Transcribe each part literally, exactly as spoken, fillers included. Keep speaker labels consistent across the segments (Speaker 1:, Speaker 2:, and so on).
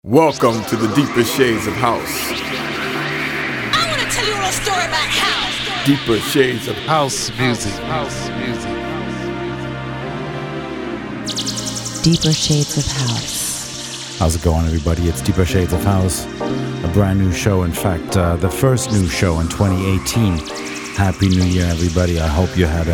Speaker 1: Welcome to the deeper shades of house.
Speaker 2: I want to tell you a little story about house.
Speaker 1: Deeper shades of
Speaker 3: House music. House music.
Speaker 4: Deeper Shades of House.
Speaker 5: How's it going, everybody? It's Deeper Shades of House, a brand new show. In fact, uh, the first new show in twenty eighteen. Happy New Year, everybody. I hope you had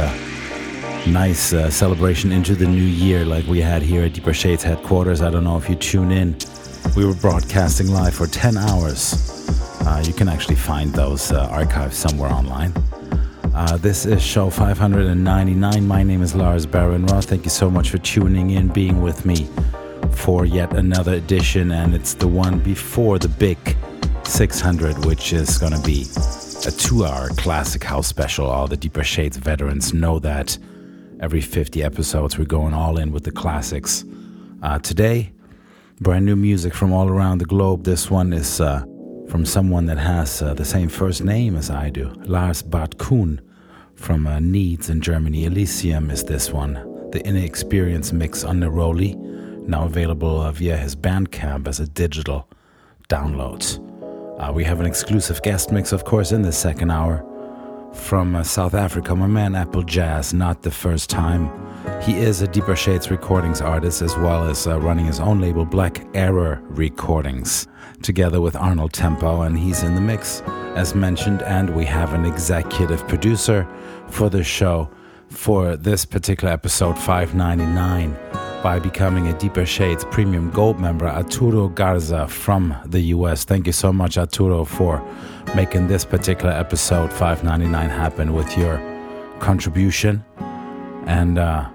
Speaker 5: a nice uh, celebration into the new year like we had here at Deeper Shades headquarters. I don't know if you tune in. We were broadcasting live for ten hours. Uh, you can actually find those uh, archives somewhere online. Uh, this is show five hundred ninety-nine. My name is Lars Baron-Roth. Thank you so much for tuning in, being with me for yet another edition. And it's the one before the big six hundred, which is going to be a two-hour classic house special. All the Deeper Shades veterans know that. Every fifty episodes, we're going all in with the classics. Uh, today, brand new music from all around the globe. This one is uh, from someone that has uh, the same first name as I do. Lars Bart Kuhn from uh, Needs in Germany. Elysium is this one. The Inner Experience mix on Neroli. Now available uh, via his Bandcamp as a digital download. Uh, we have an exclusive guest mix, of course, in the second hour. From uh, South Africa, my man Apple Jazz, not the first time. He is a Deeper Shades Recordings artist, as well as uh, running his own label, Black Error Recordings, together with Arnold Tempo, and he's in the mix, as mentioned. And we have an executive producer for the show for this particular episode, five ninety-nine, by becoming a Deeper Shades Premium Gold member, Arturo Garza from the U S. Thank you so much, Arturo, for making this particular episode five ninety-nine happen with your contribution. And uh,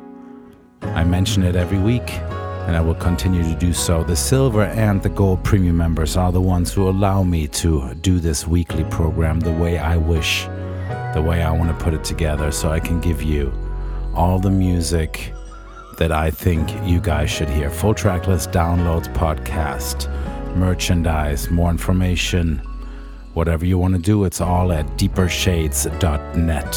Speaker 5: I mention it every week, and I will continue to do so. The silver and the gold premium members are the ones who allow me to do this weekly program the way I wish, the way I want to put it together, so I can give you all the music that I think you guys should hear. Full track list, downloads, podcast, merchandise, more information, whatever you want to do, it's all at deeper shades dot net.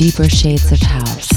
Speaker 4: Deeper Shades of House.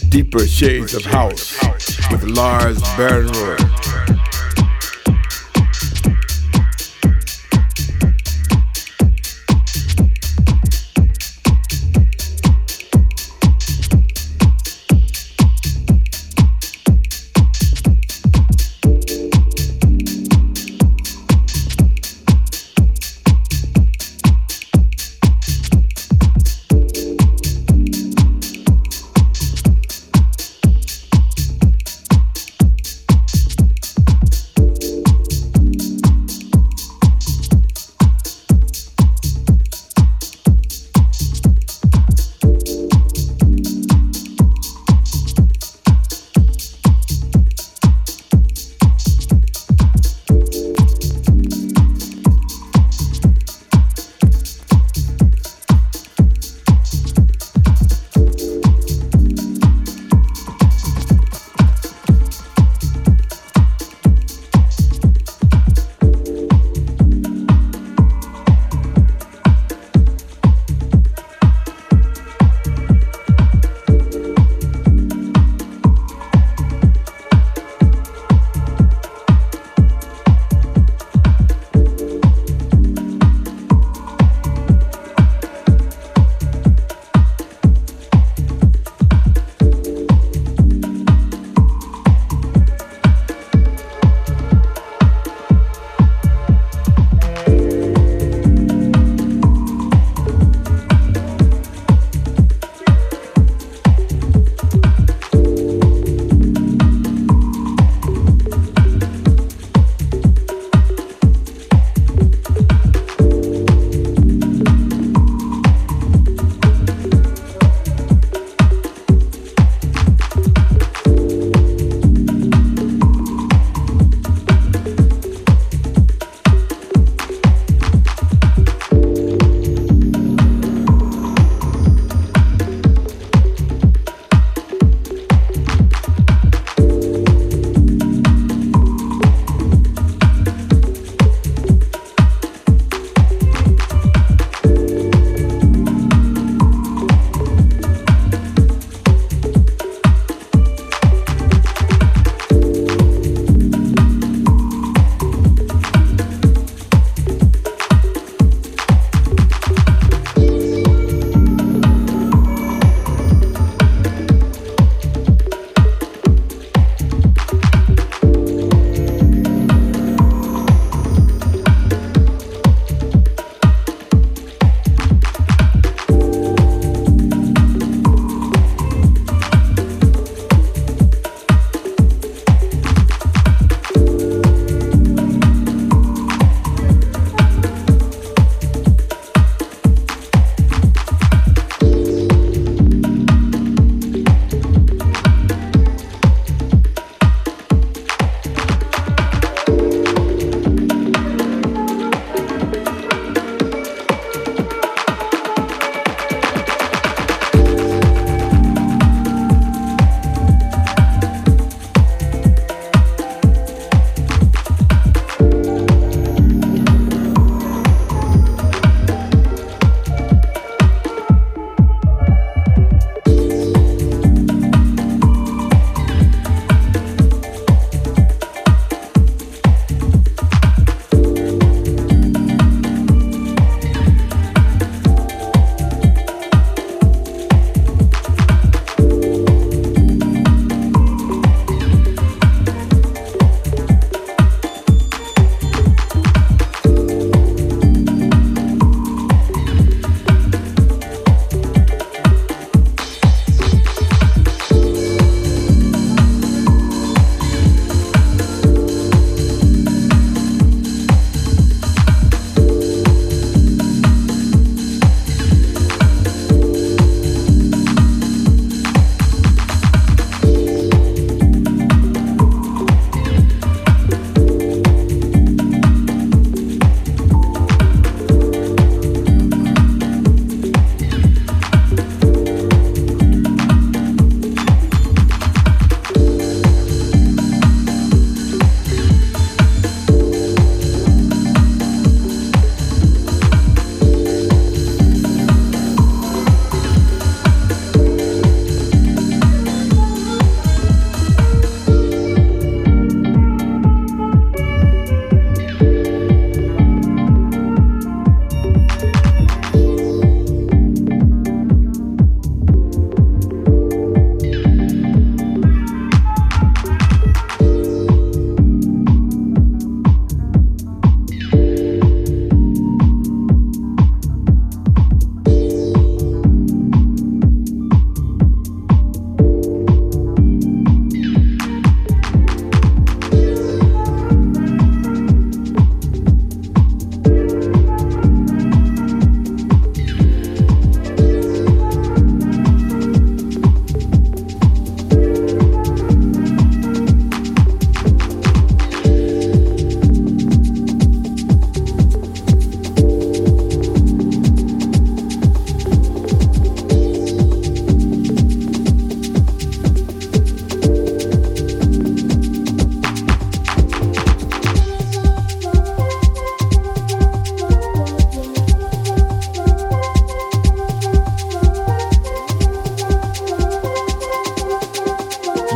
Speaker 1: Deeper Shades of House with Lars Bernrohr.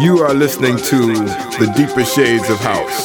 Speaker 1: You are listening to the Deeper Shades of House.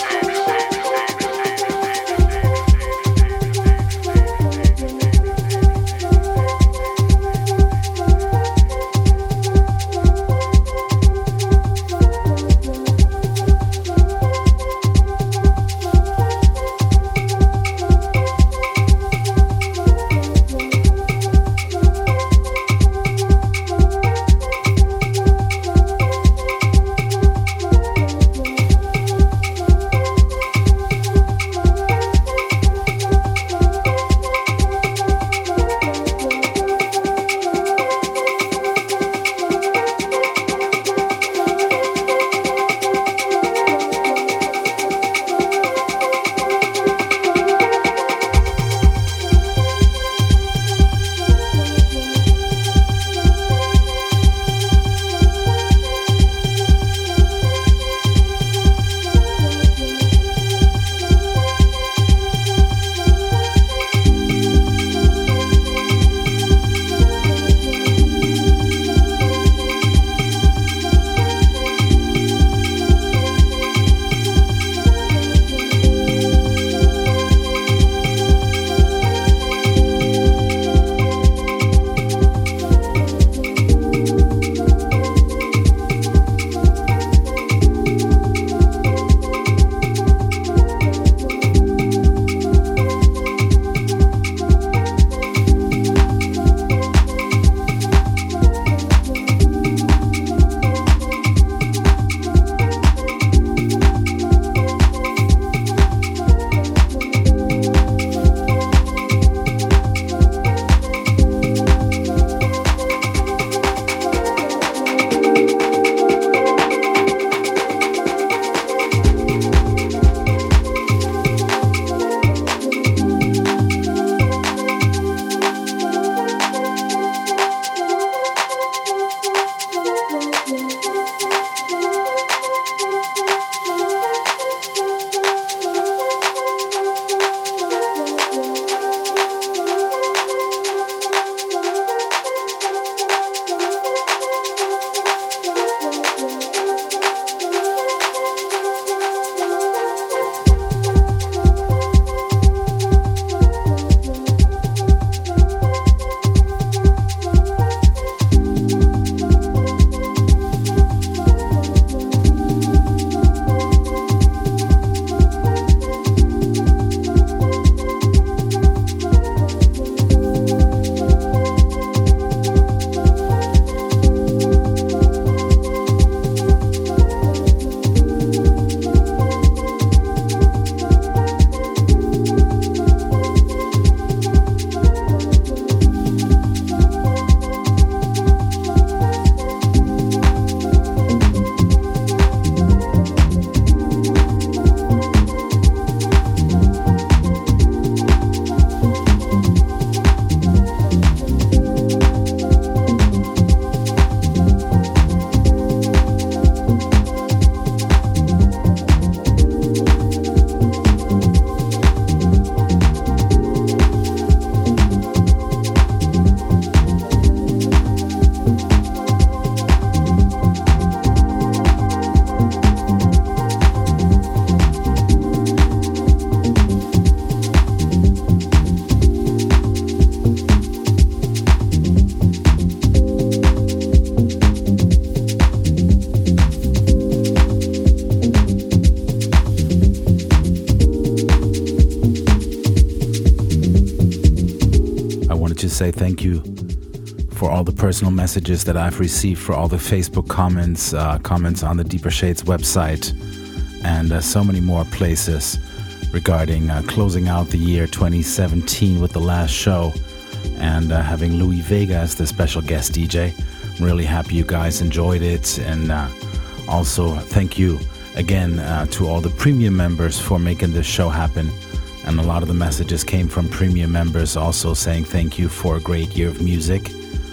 Speaker 5: say thank you for all the personal messages that I've received, for all the Facebook comments, uh, comments on the Deeper Shades website, and uh, so many more places regarding uh, closing out the year twenty seventeen with the last show and uh, having Louis Vega as the special guest D J. I'm really happy you guys enjoyed it, and uh, also thank you again uh, to all the premium members for making this show happen. And a lot of the messages came from premium members also saying thank you for a great year of music.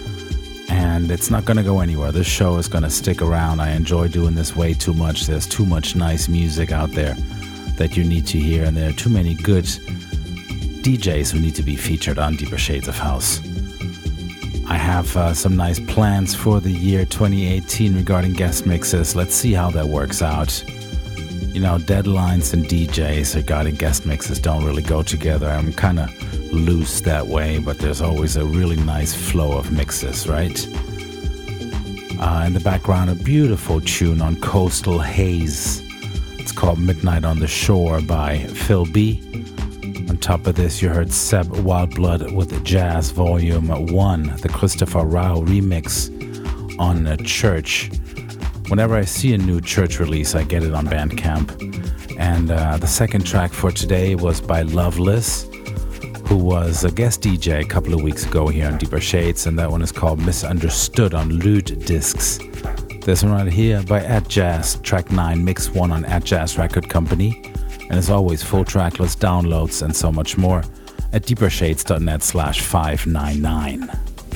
Speaker 5: And it's not going to go anywhere. This show is going to stick around. I enjoy doing this way too much. There's too much nice music out there that you need to hear, and there are too many good D Js who need to be featured on Deeper Shades of House. I have uh, some nice plans for the year twenty eighteen regarding guest mixes. Let's see how that works out. You know, deadlines and D Js regarding guest mixes don't really go together. I'm kind of loose that way, but there's always a really nice flow of mixes, right? Uh, in the background, a beautiful tune on Coastal Haze. It's called Midnight on the Shore by Phil B. On top of this, you heard Seb Wildblood with Jazz Volume one, the Christopher Rao remix on uh, Church. Whenever I see a new Church release, I get it on Bandcamp. And uh, the second track for today was by Loveless, who was a guest D J a couple of weeks ago here on Deeper Shades, and that one is called Misunderstood on Lewd Discs. This one right here by At Jazz, track nine, mix one on At Jazz Record Company. And as always, full track lists, downloads, and so much more at deepershades.net slash 599.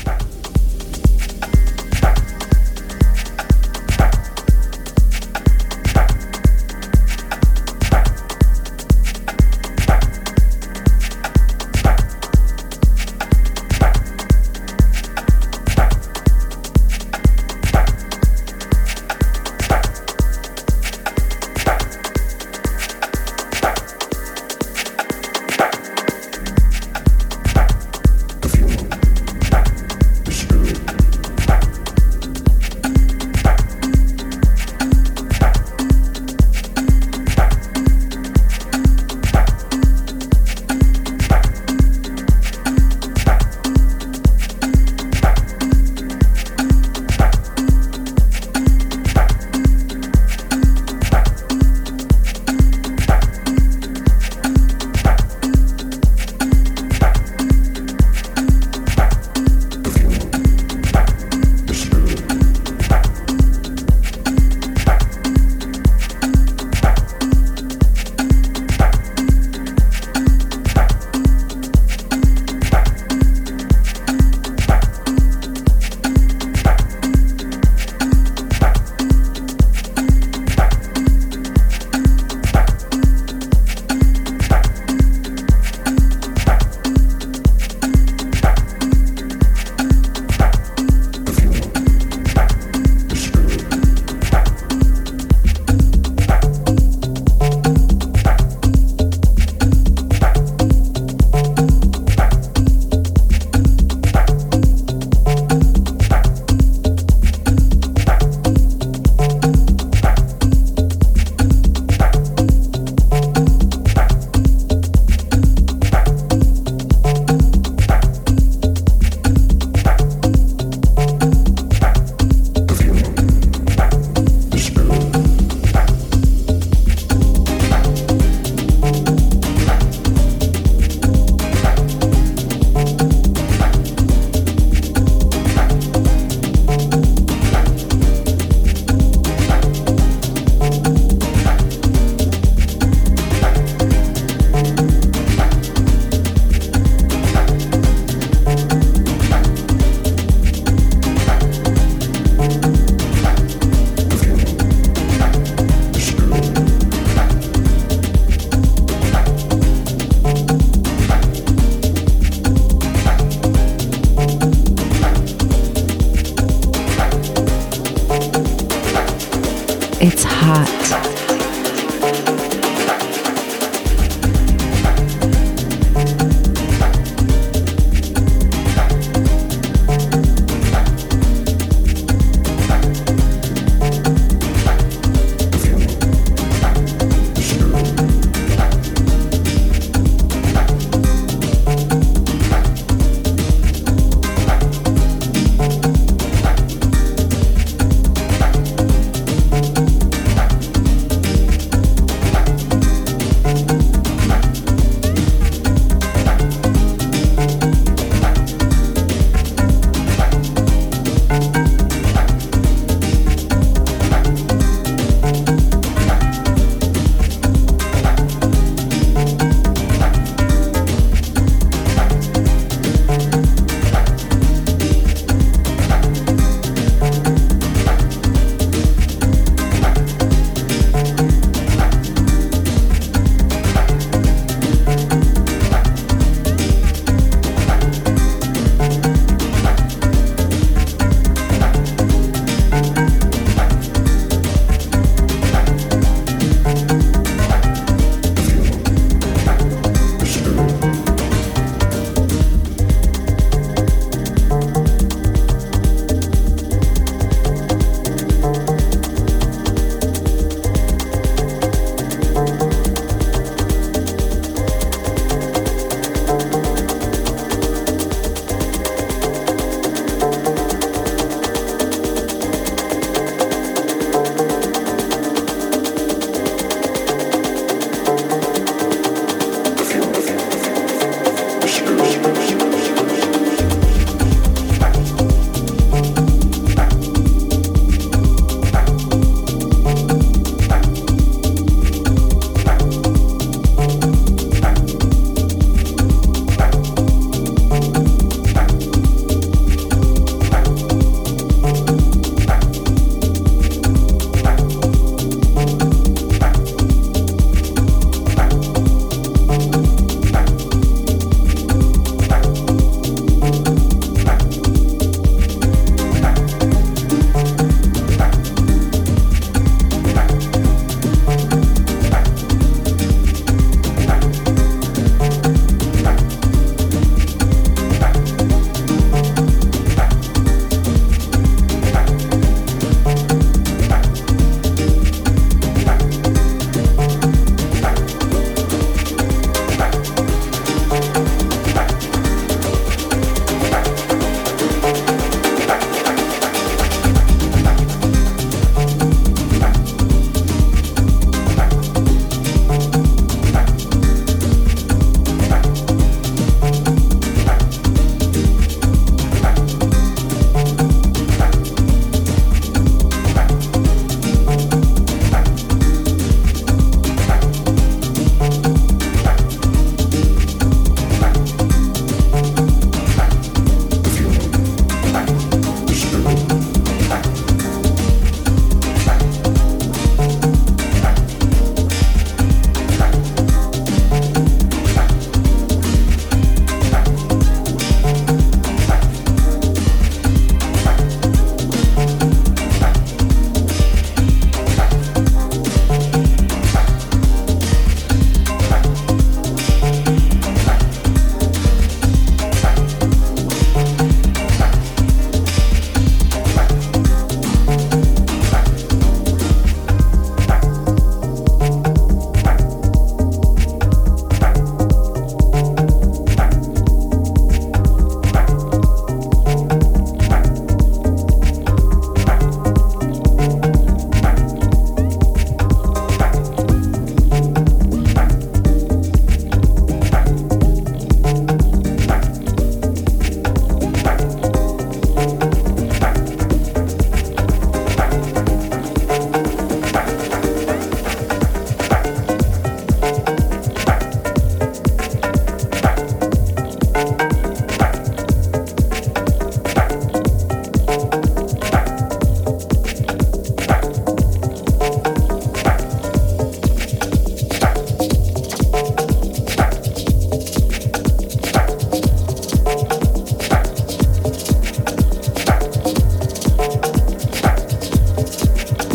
Speaker 4: It's hot.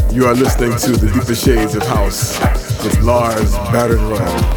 Speaker 1: You are listening to the Deeper Shades of House with Lars Barrenwell.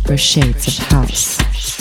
Speaker 4: Deeper Shades of House.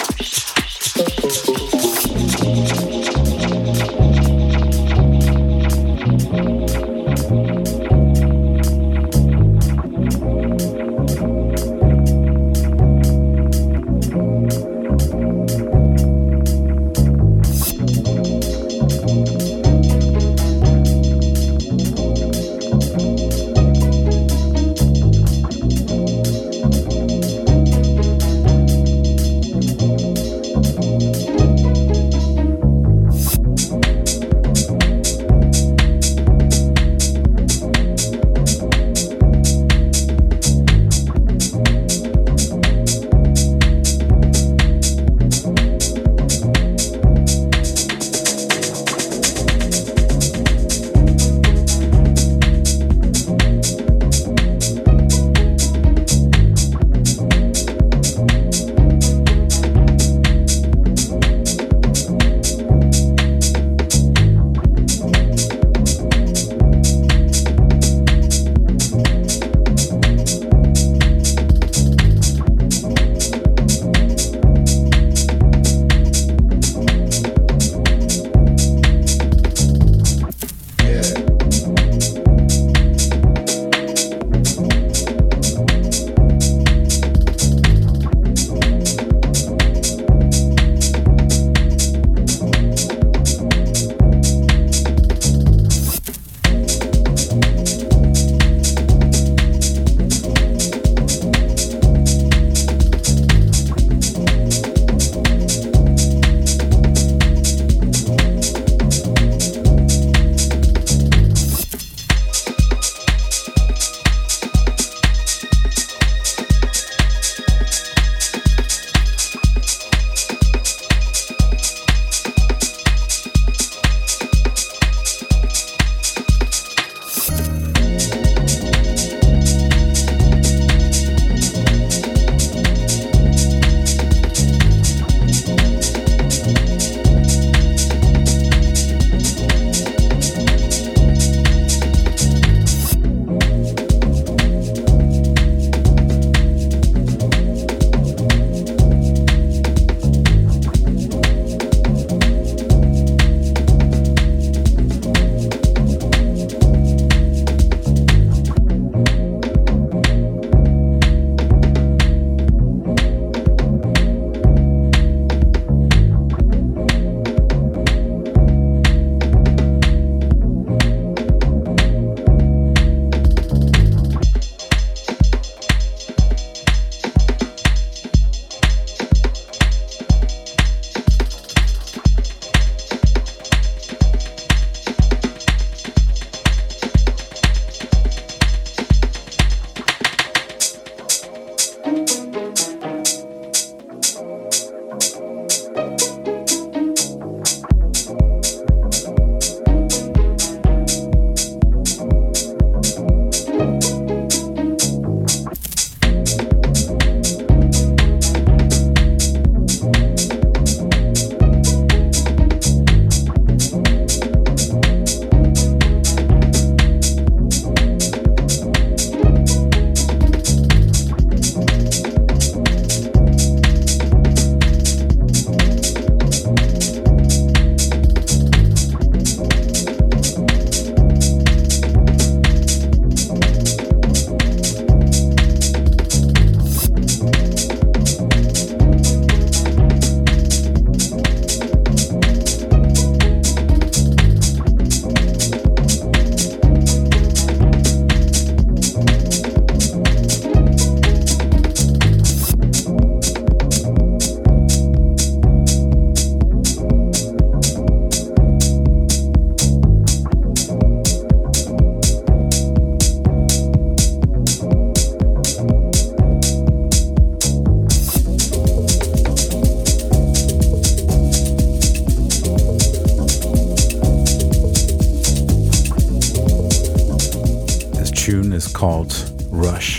Speaker 5: called Rush,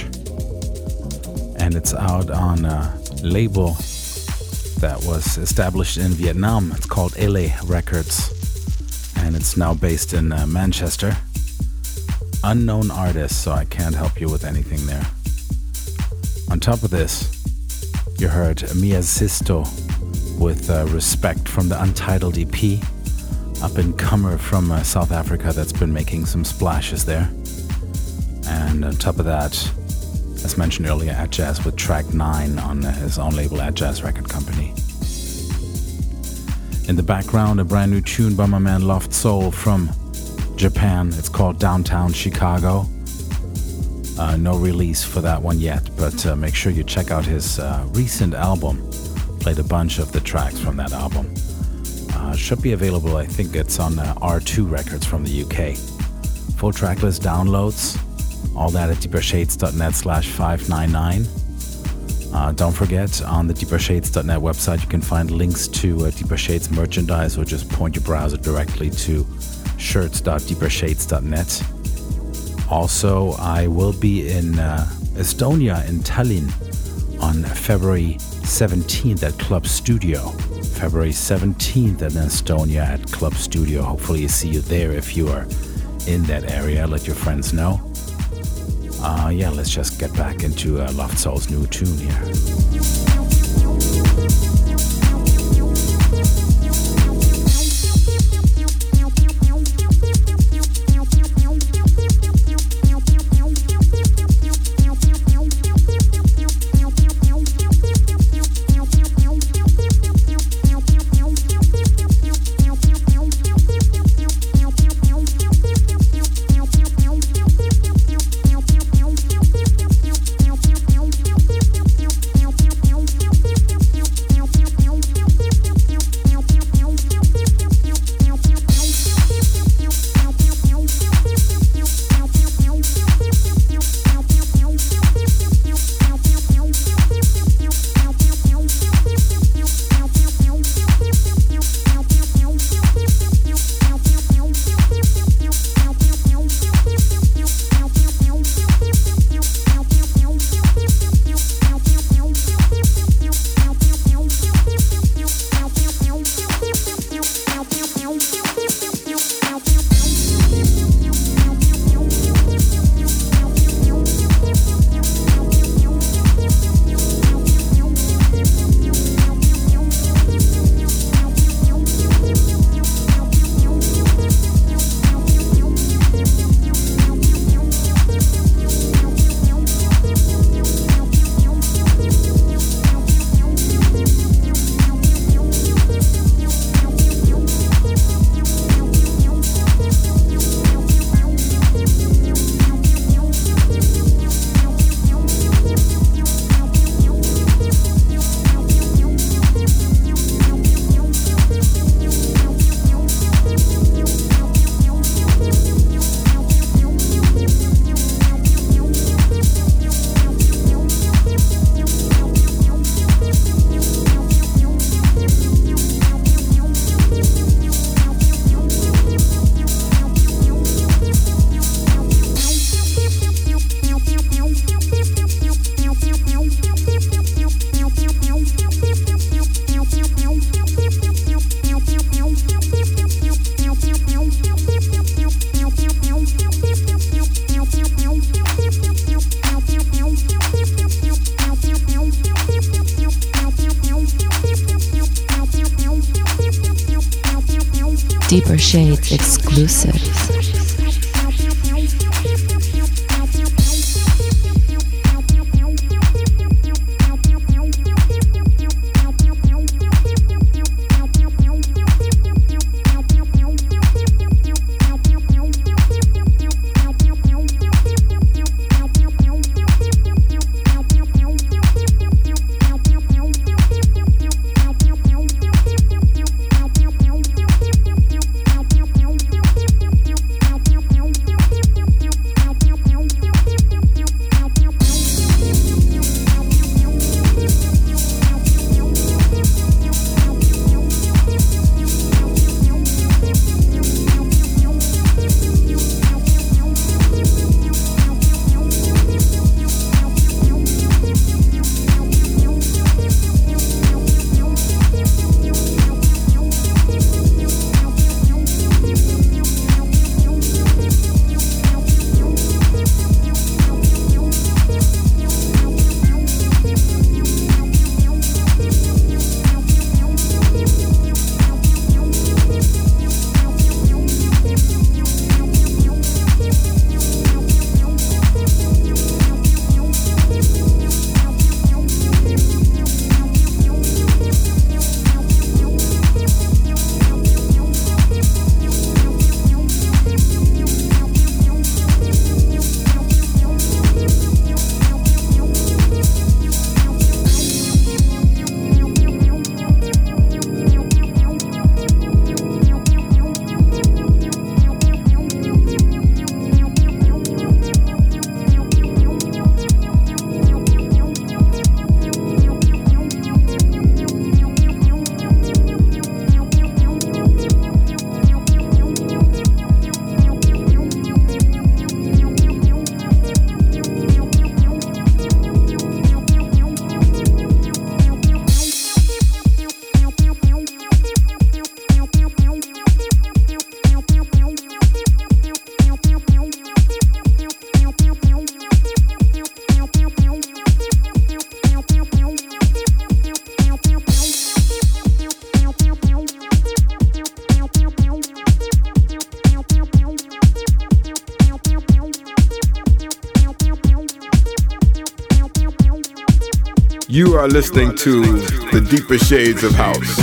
Speaker 5: and it's out on a label that was established in Vietnam. It's called L A Records, and it's now based in uh, Manchester. Unknown artist, so I can't help you with anything there. On top of this, You heard Mia Sisto with uh, Respect from the Untitled E P. Up and comer from uh, South Africa that's been making some splashes there. And on top of that, as mentioned earlier, Atjazz with track nine on uh, his own label, Atjazz Record Company. In the background, a brand new tune by my man Loft Soul from Japan. It's called Downtown Chicago. Uh, no release for that one yet, but uh, make sure you check out his uh, recent album. Played a bunch of the tracks from that album. Uh, should be available, I think it's on uh, R two Records from the U K. Full tracklist downloads, all that at deepershades.net slash 599. Uh, don't forget, on the deepershades dot net website, you can find links to uh, Deeper Shades merchandise, or just point your browser directly to shirts dot deepershades dot net. Also, I will be in uh, Estonia, in Tallinn, on February seventeenth at Club Studio. February seventeenth in Estonia at Club Studio. Hopefully, I see you there if you are in that area. Let your friends know. Uh, yeah, let's just get back into uh, Loft Soul's new tune here.
Speaker 4: Deeper Shades exclusive.
Speaker 1: You are listening to the deeper shades of house.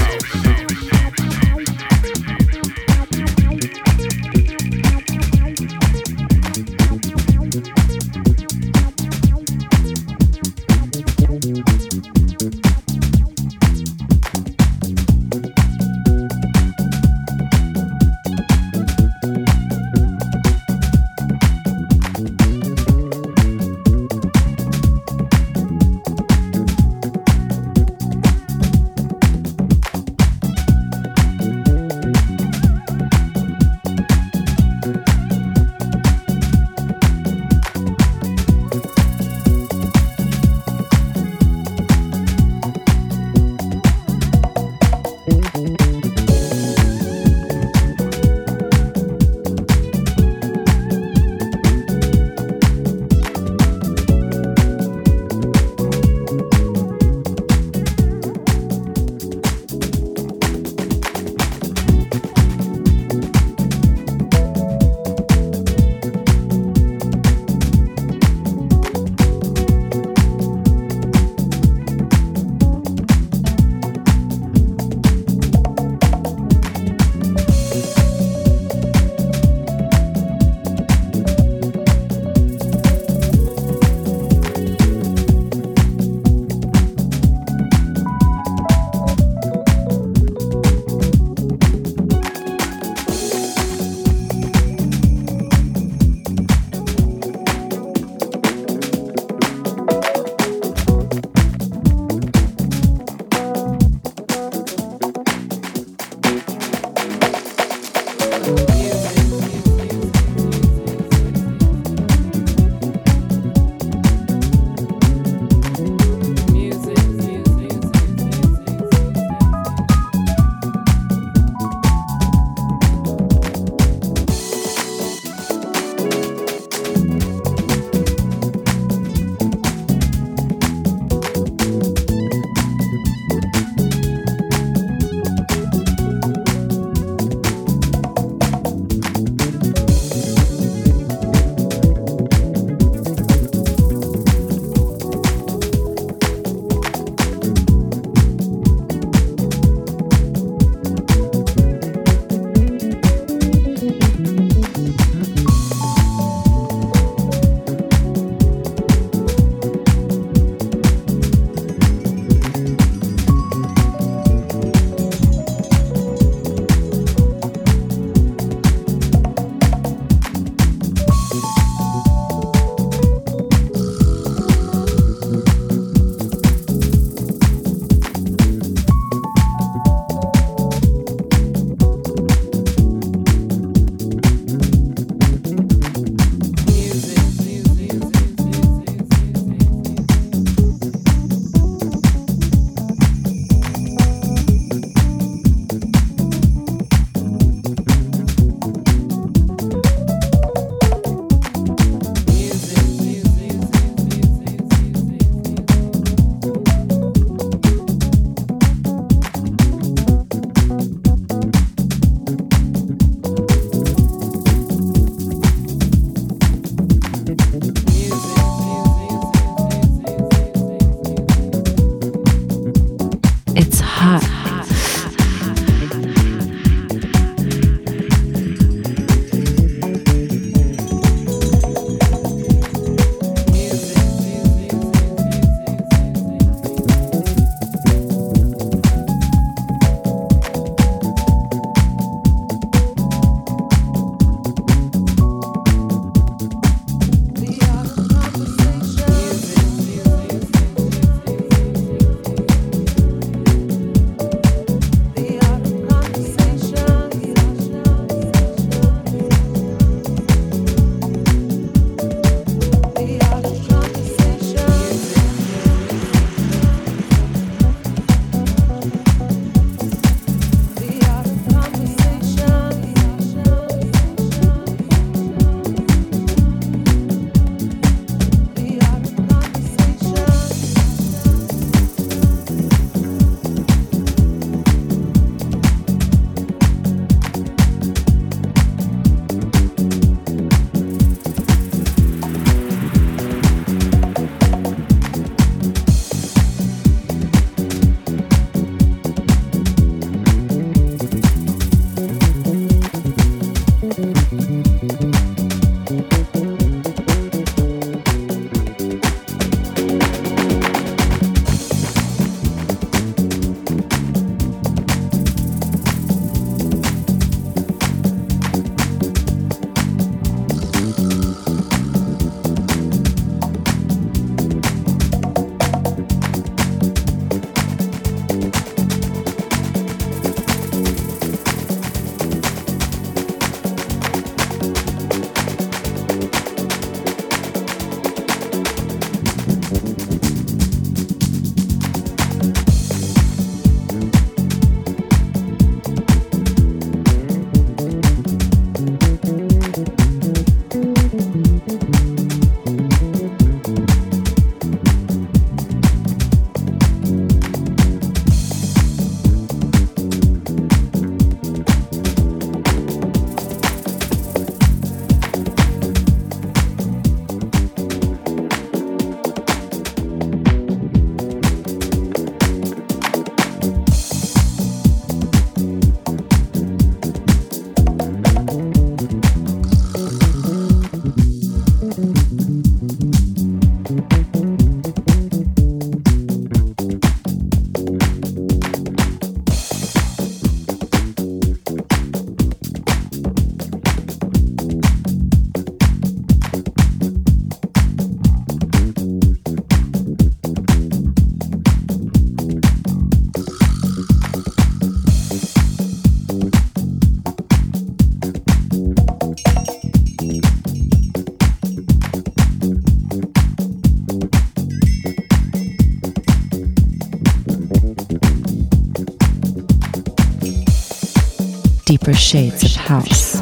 Speaker 4: Deeper Shades of House.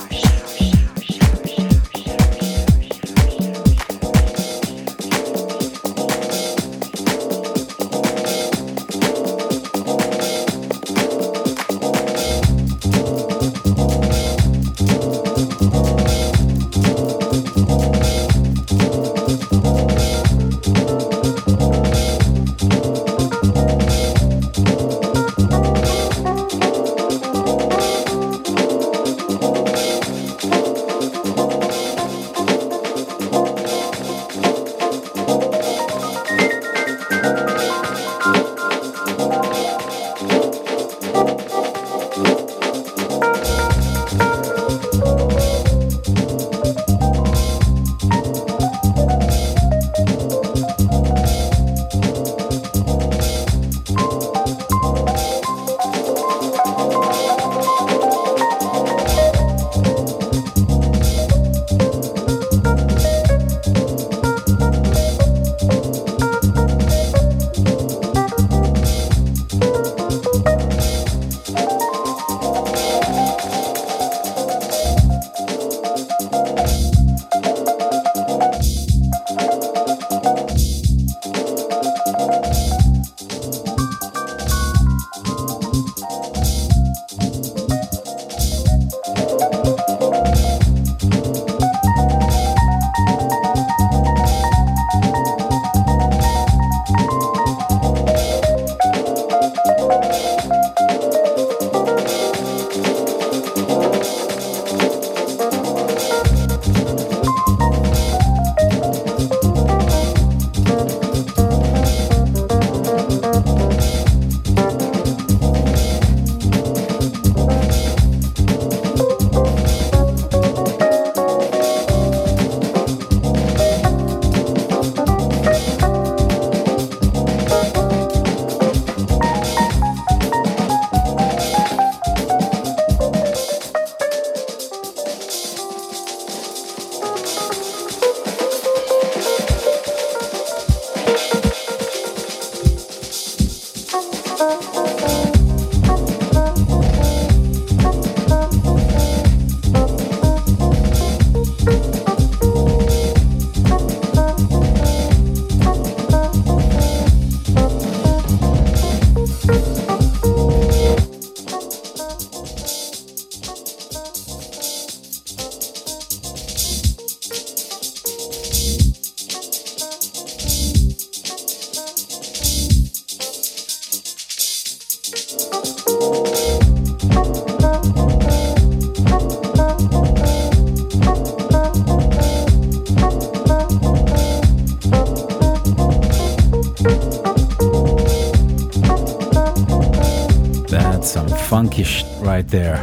Speaker 5: Funky sh- right there.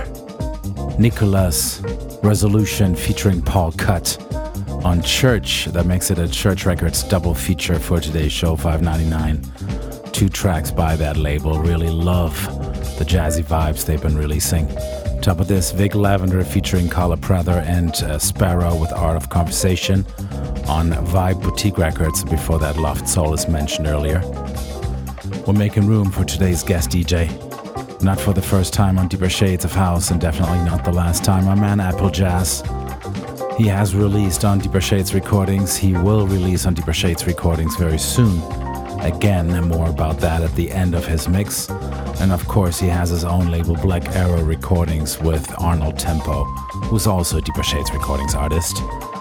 Speaker 5: Nicholas Resolution featuring Paul Cutt on Church. That makes it a Church Records double feature for today's show, five ninety-nine. Two tracks by that label. Really love the jazzy vibes they've been releasing. Top of this, Vic Lavender featuring Carla Prather and uh, Sparrow with Art of Conversation on Vibe Boutique Records. Before that, Loft Soul is mentioned earlier. We're making room for today's guest D J. Not for the first time on Deeper Shades of House, and definitely not the last time. My man Apple Jazz. He has released on Deeper Shades Recordings. He will release on Deeper Shades Recordings very soon. Again, and more about that at the end of his mix. And of course, he has his own label, Black Arrow Recordings, with Arnold Tempo, who's also a Deeper Shades Recordings artist.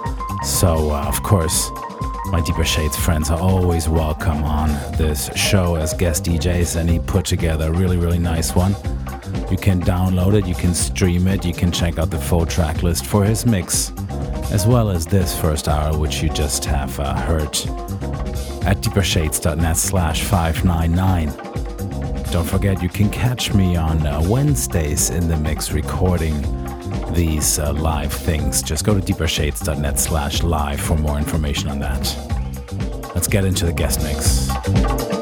Speaker 5: So, uh, of course, my Deeper Shades friends are always welcome on this show as guest D Js, and he put together a really, really nice one. You can download it, you can stream it, you can check out the full track list for his mix, as well as this first hour, which you just have uh, heard at deepershades.net slash 599. Don't forget, you can catch me on uh, Wednesdays in the mix recording these uh, live things. Just go to deepershades.net slash live for more information on that. Let's get into the guest mix.